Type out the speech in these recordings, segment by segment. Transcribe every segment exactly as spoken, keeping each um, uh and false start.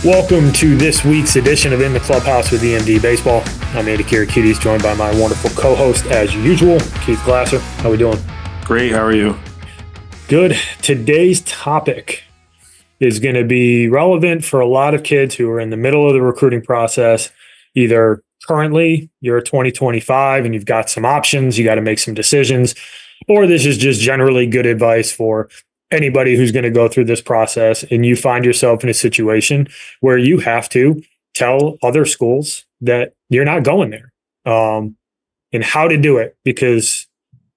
Welcome to this week's edition of In the Clubhouse with E M D Baseball. I'm Andy Karakides, joined by my wonderful co-host as usual, Keith Glasser. How we doing? Great. How are you? Good. Today's topic is going to be relevant for a lot of kids who are in the middle of the recruiting process. Either currently you're twenty twenty-five and you've got some options, you got to make some decisions, or this is just generally good advice for anybody who's going to go through this process and you find yourself in a situation where you have to tell other schools that you're not going there, um, and how to do it, because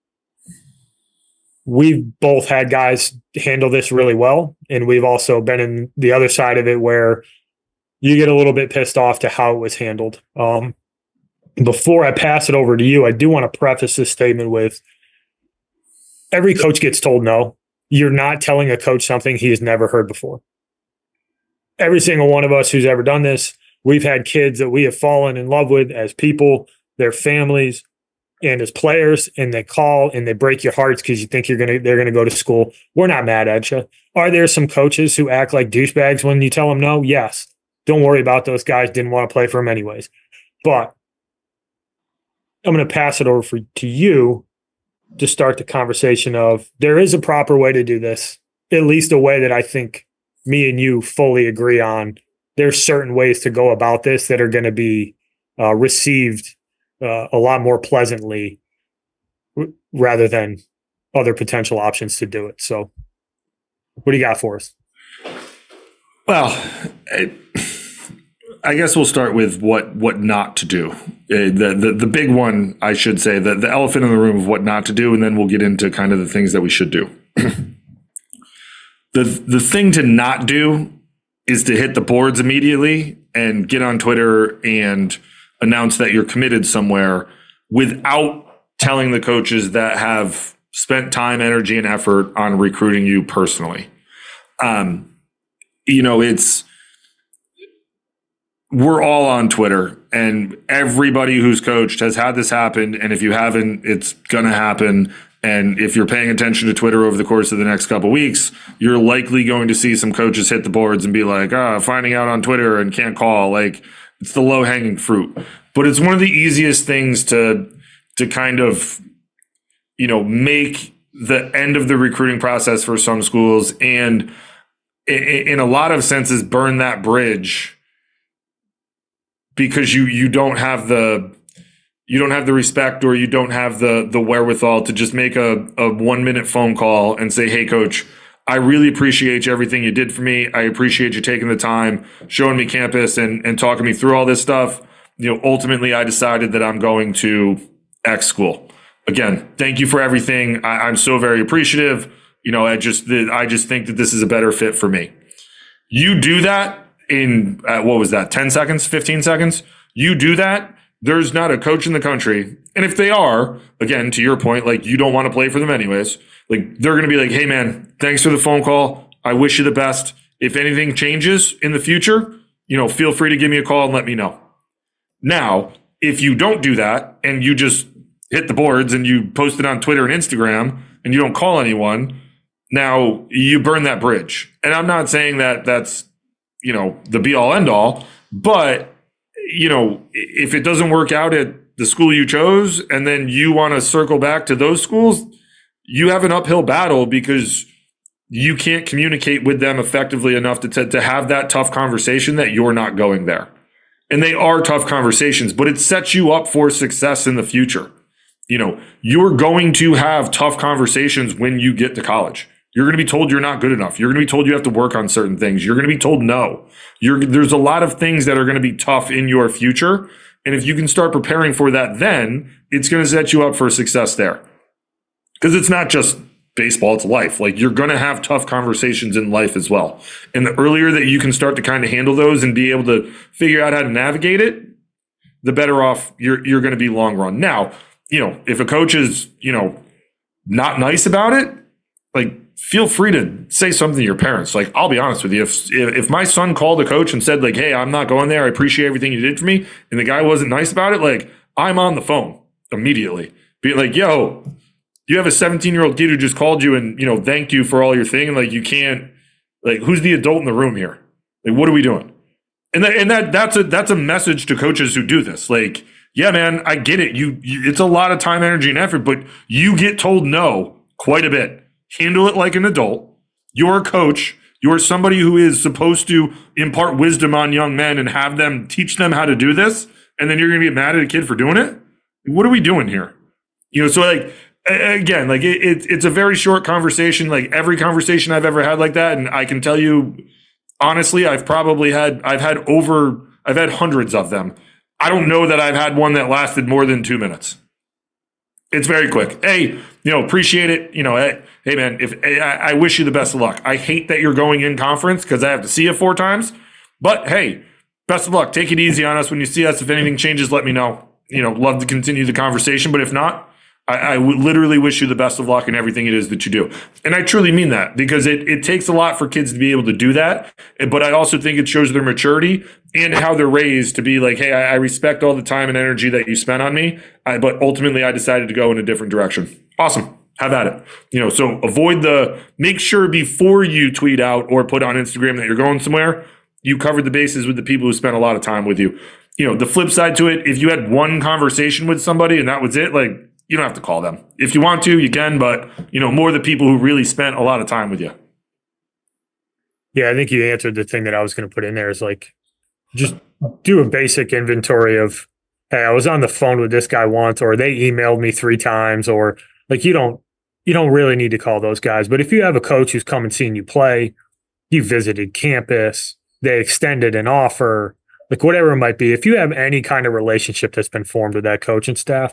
we've both had guys handle this really well. And we've also been in the other side of it where you get a little bit pissed off to how it was handled. Um, before I pass it over to you, I do want to preface this statement with every coach gets told no. You're not telling a coach something he has never heard before. Every single one of us who's ever done this, we've had kids that we have fallen in love with as people, their families, and as players, and they call and they break your hearts because you think you're gonna they're gonna go to school. We're not mad at you. Are there some coaches who act like douchebags when you tell them no? Yes. Don't worry about those guys. Didn't want to play for them anyways. But I'm going to pass it over for, to you to start the conversation of there is a proper way to do this, at least a way that I think me and you fully agree on. There's certain ways to go about this that are going to be uh, received uh, a lot more pleasantly r- rather than other potential options to do it. So what do you got for us? Well, I, I guess we'll start with what what not to do. Uh, the, the the big one, I should say, the, the elephant in the room of what not to do, and then we'll get into kind of the things that we should do. the The thing to not do is to hit the boards immediately and get on Twitter and announce that you're committed somewhere without telling the coaches that have spent time, energy, and effort on recruiting you personally. Um, you know, it's we're all on Twitter, and everybody who's coached has had this happen. And if you haven't, it's going to happen. And if you're paying attention to Twitter over the course of the next couple of weeks, you're likely going to see some coaches hit the boards and be like, ah, finding out on Twitter and can't call. Like, it's the low hanging fruit. But it's one of the easiest things to, to kind of, you know, make the end of the recruiting process for some schools, and in a lot of senses burn that bridge, because you you don't have the you don't have the respect, or you don't have the the wherewithal to just make a, a one minute phone call and say, hey coach, I really appreciate you, everything you did for me. I appreciate you taking the time, showing me campus and, and talking me through all this stuff. You know, ultimately I decided that I'm going to X school. Again, thank you for everything. I, I'm so very appreciative. You know, I just I just think that this is a better fit for me. You do that in, uh, what was that, ten seconds, fifteen seconds? You do that, there's not a coach in the country. And if they are, again, to your point, like, you don't want to play for them anyways. Like, they're going to be like, hey, man, thanks for the phone call. I wish you the best. If anything changes in the future, you know, feel free to give me a call and let me know. Now, if you don't do that and you just hit the boards and you post it on Twitter and Instagram and you don't call anyone, now you burn that bridge. And I'm not saying that that's, you know, the be all end all, but, you know, if it doesn't work out at the school you chose and then you want to circle back to those schools, you have an uphill battle because you can't communicate with them effectively enough to, to, to have that tough conversation that you're not going there. And they are tough conversations, but it sets you up for success in the future. You know, you're going to have tough conversations when you get to college. You're going to be told you're not good enough. You're going to be told you have to work on certain things. You're going to be told no. You're, there's a lot of things that are going to be tough in your future. And if you can start preparing for that, then it's going to set you up for success there. Because it's not just baseball, it's life. Like, you're going to have tough conversations in life as well. And the earlier that you can start to kind of handle those and be able to figure out how to navigate it, the better off you're, you're going to be long run. Now, you know, if a coach is, you know, not nice about it, like, feel free to say something to your parents. Like, I'll be honest with you. If if my son called a coach and said, like, hey, I'm not going there, I appreciate everything you did for me, and the guy wasn't nice about it, like, I'm on the phone immediately. Be like, yo, you have a seventeen-year-old kid who just called you and, you know, thanked you for all your thing. And, like, you can't, like, who's the adult in the room here? Like, what are we doing? And that, and that that's a that's a message to coaches who do this. Like, yeah, man, I get it. You, you it's a lot of time, energy, and effort, but you get told no quite a bit. Handle it like an adult. You're a coach. You're somebody who is supposed to impart wisdom on young men and have them teach them how to do this. And then you're going to get mad at a kid for doing it. What are we doing here? You know, so like, again, like it, it, it's a very short conversation. Like every conversation I've ever had like that. And I can tell you, honestly, I've probably had, I've had over, I've had hundreds of them. I don't know that I've had one that lasted more than two minutes. It's very quick. Hey, you know, appreciate it. You know, hey, hey man, if I, I wish you the best of luck. I hate that you're going in conference because I have to see you four times. But hey, best of luck. Take it easy on us when you see us. If anything changes, let me know. You know, love to continue the conversation. But if not, I, I would literally wish you the best of luck in everything it is that you do. And I truly mean that because it, it takes a lot for kids to be able to do that. But I also think it shows their maturity and how they're raised to be like, hey, I, I respect all the time and energy that you spent on me. I, but ultimately, I decided to go in a different direction. Awesome. Have at it. You know, so avoid the, make sure before you tweet out or put on Instagram that you're going somewhere, you covered the bases with the people who spent a lot of time with you. You know, the flip side to it, if you had one conversation with somebody and that was it, like, you don't have to call them. If you want to, you can, but, you know, more the people who really spent a lot of time with you. Yeah, I think you answered the thing that I was going to put in there is like, just do a basic inventory of, hey, I was on the phone with this guy once, or they emailed me three times, or like, you don't, you don't really need to call those guys. But if you have a coach who's come and seen you play, you visited campus, they extended an offer, like whatever it might be, if you have any kind of relationship that's been formed with that coach and staff,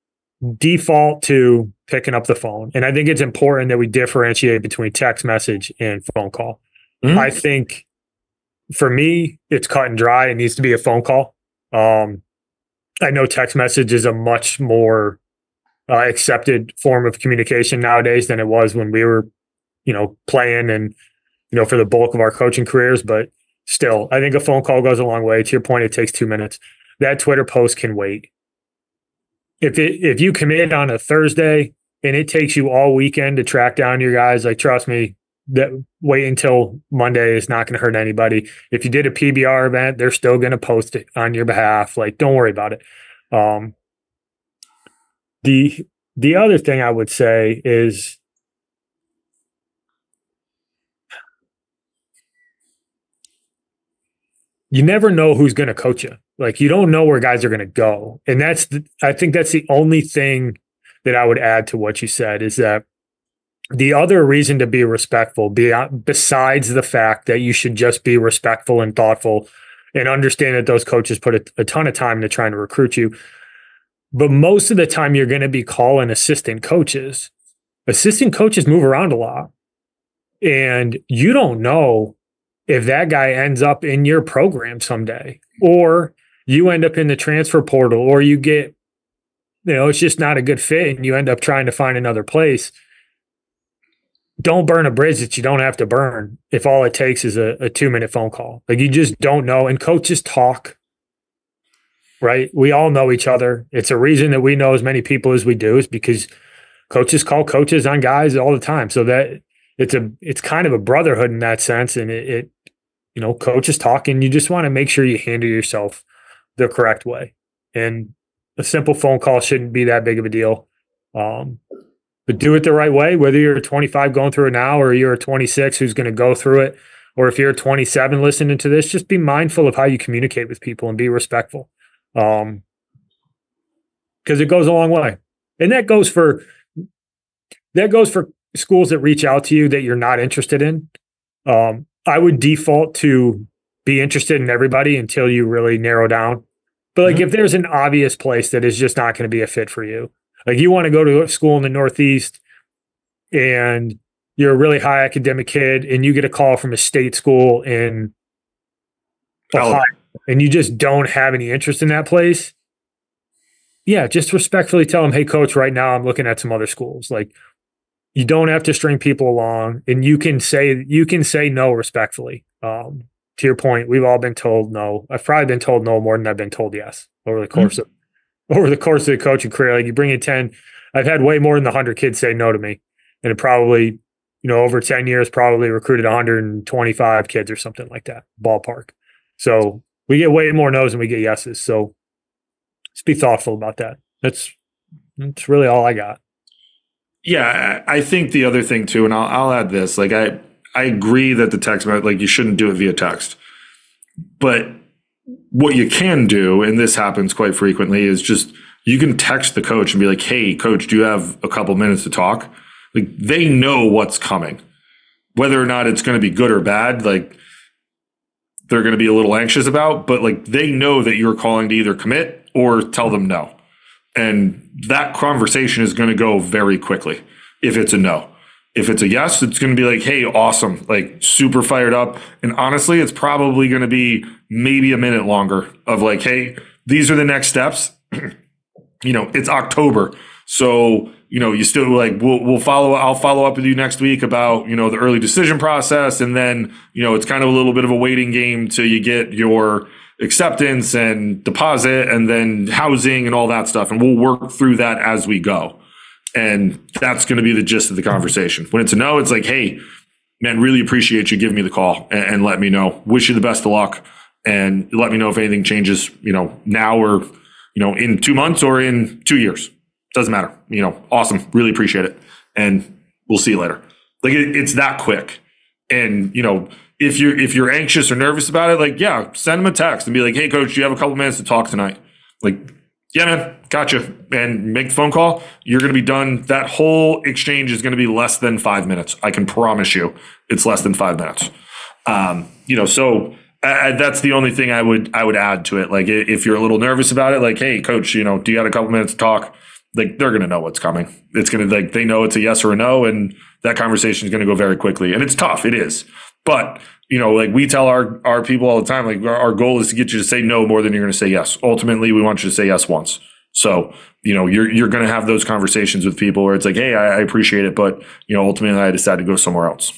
default to picking up the phone. And I think it's important that we differentiate between text message and phone call. Mm-hmm. I think for me, it's cut and dry. It needs to be a phone call. Um, I know text message is a much more uh, accepted form of communication nowadays than it was when we were, you know, playing and, you know, for the bulk of our coaching careers. But still, I think a phone call goes a long way. To your point, it takes two minutes. That Twitter post can wait. If it, if you commit on a Thursday and it takes you all weekend to track down your guys, like, trust me, that wait until Monday is not going to hurt anybody. If you did a P B R event, they're still going to post it on your behalf. Like, don't worry about it. Um, the, the other thing I would say is you never know who's going to coach you. Like, you don't know where guys are going to go. And that's, the, I think that's the only thing that I would add to what you said is that the other reason to be respectful, beyond, besides the fact that you should just be respectful and thoughtful and understand that those coaches put a, a ton of time into trying to recruit you. But most of the time you're going to be calling assistant coaches. Assistant coaches move around a lot. And you don't know if that guy ends up in your program someday, or you end up in the transfer portal, or you get, you know, it's just not a good fit and you end up trying to find another place. Don't burn a bridge that you don't have to burn if all it takes is a, a two minute phone call. Like, you just don't know. And coaches talk, right? We all know each other. It's a reason that we know as many people as we do is because coaches call coaches on guys all the time. So that it's a, it's kind of a brotherhood in that sense. And it, it you know, coaches talk, and you just want to make sure you handle yourself the correct way. And a simple phone call shouldn't be that big of a deal. Um, But do it the right way, whether you're twenty-five going through it now or you're a twenty-six who's going to go through it, or if you're twenty-seven listening to this, just be mindful of how you communicate with people and be respectful. Um, because it goes a long way. And that goes for that goes for schools that reach out to you that you're not interested in. Um, I would default to be interested in everybody until you really narrow down. But like, mm-hmm. if there's an obvious place that is just not going to be a fit for you, like you want to go to a school in the Northeast and you're a really high academic kid and you get a call from a state school in Ohio and you just don't have any interest in that place. Yeah, just respectfully tell them, hey, coach, right now I'm looking at some other schools. Like, you don't have to string people along, and you can say you can say no respectfully. Um, to your point, we've all been told no. I've probably been told no more than I've been told yes over the course mm-hmm. of over the course of the coaching career. Like, you bring in ten, I've had way more than the hundred kids say no to me, and it probably, you know, over ten years, probably recruited one hundred twenty-five kids or something like that, ballpark. So we get way more no's than we get yeses. So let's be thoughtful about that. That's that's really all I got. Yeah, I think the other thing too, and I'll, I'll add this, like I, I agree that the text, like you shouldn't do it via text, but what you can do, and this happens quite frequently, is just you can text the coach and be like, hey, coach, do you have a couple minutes to talk? Like they know what's coming, whether or not it's going to be good or bad. Like they're going to be a little anxious about, but like they know that you're calling to either commit or tell them no. And that conversation is going to go very quickly if it's a no. If it's a yes, it's going to be like, hey, awesome, like super fired up. And honestly, it's probably going to be maybe a minute longer of like, hey, these are the next steps. You know, it's October. So, you know, you still like, we'll, we'll follow, I'll follow up with you next week about, you know, the early decision process. And then, you know, it's kind of a little bit of a waiting game till you get your acceptance and deposit and then housing and all that stuff. And we'll work through that as we go. And that's going to be the gist of the conversation. When it's a no, it's like, hey, man, really appreciate you giving me the call and, and let me know. Wish you the best of luck. And let me know if anything changes, you know, now or, you know, in two months or in two years. Doesn't matter. You know, awesome. Really appreciate it. And we'll see you later. Like it, it's that quick. And, you know, if you're, if you're anxious or nervous about it, like, yeah, send them a text and be like, hey, coach, do you have a couple minutes to talk tonight? Like, yeah, man, gotcha. And make the phone call. You're going to be done. That whole exchange is going to be less than five minutes. I can promise you it's less than five minutes. Um, you know, so I, that's the only thing I would, I would add to it. Like if you're a little nervous about it, like, hey, coach, you know, do you have a couple minutes to talk? Like they're going to know what's coming. It's going to like, they know it's a yes or a no. And that conversation is going to go very quickly. And it's tough. It is. But, you know, like we tell our, our people all the time, like our, our goal is to get you to say no more than you're going to say yes. Ultimately, we want you to say yes once. So, you know, you're, you're going to have those conversations with people where it's like, hey, I, I appreciate it. But, you know, ultimately I decided to go somewhere else.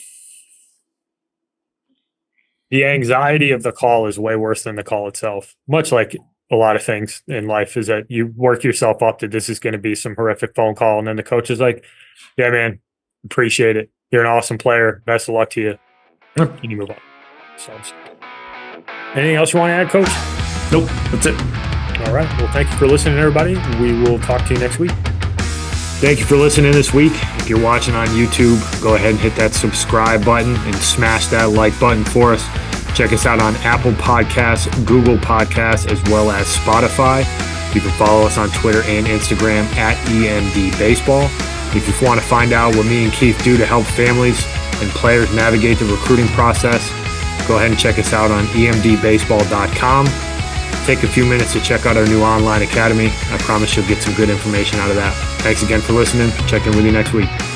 The anxiety of the call is way worse than the call itself. Much like a lot of things in life is that you work yourself up to this is going to be some horrific phone call. And then the coach is like, yeah, man, appreciate it. You're an awesome player. Best of luck to you. Yep. And you move on. So, anything else you want to add, coach? Nope. That's it. All right. Well, thank you for listening, everybody. We will talk to you next week. Thank you for listening this week. If you're watching on YouTube, go ahead and hit that subscribe button and smash that like button for us. Check us out on Apple Podcasts, Google Podcasts, as well as Spotify. You can follow us on Twitter and Instagram at E M D Baseball. If you want to find out what me and Keith do to help families and players navigate the recruiting process, go ahead and check us out on E M D baseball dot com. Take a few minutes to check out our new online academy. I promise you'll get some good information out of that. Thanks again for listening. Check in with you next week.